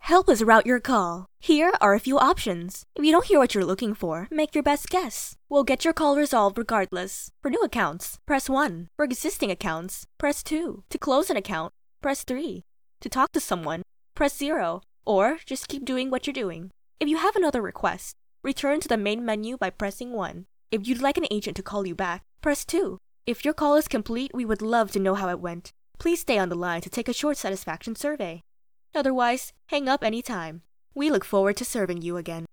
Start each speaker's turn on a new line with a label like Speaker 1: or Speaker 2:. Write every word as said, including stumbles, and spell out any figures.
Speaker 1: Help us route your call. Here are a few options. If you don't hear what you're looking for, make your best guess. We'll get your call resolved regardless. For new accounts, press one. For existing accounts, press two. To close an account, press three. To talk to someone, press zero. Or just keep doing what you're doing. If you have another request, return to the main menu by pressing one. If you'd like an agent to call you back, press two. If your call is complete, we would love to know how it went. Please stay on the line to take a short satisfaction survey. Otherwise, hang up anytime. We look forward to serving you again.